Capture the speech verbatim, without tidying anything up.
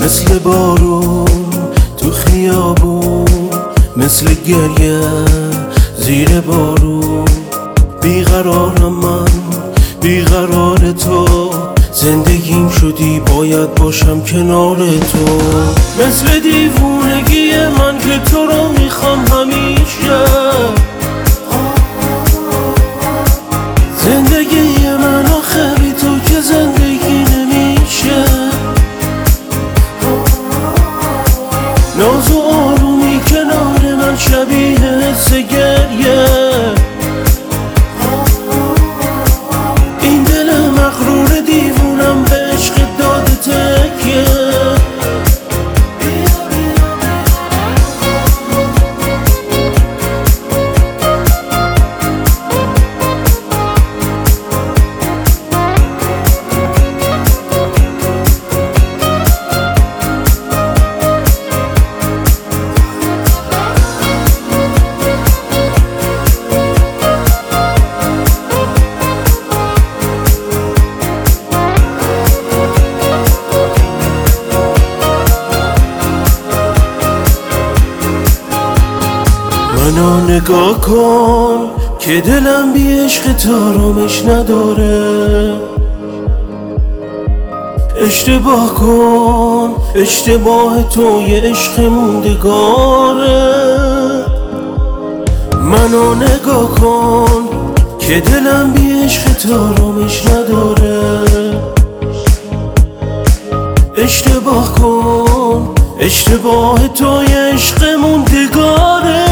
مثل بارون تو خیابون، مثل گریه زیر بارون. بیقرارم من، بیقرار تو، زندگیم شدی باید باشم کنار تو. مثل دیوونگی من که تو رو میخوام همیشه، زندگی من آخه بی تو که زندگی نمیشه. ناز و آرومی کنار من شبیه حس گریه، این دل مغرور دیوونم به عشق داده تکیه. منو نگاه کن که دلم بی عشق تارامش نداره. اشتباه کن، اشتباه تو یه عشق موندگاره. منو نگاه کن که دلم بی عشق تارامش نداره. اشتباه کن، اشتباه تو یه عشق موندگاره.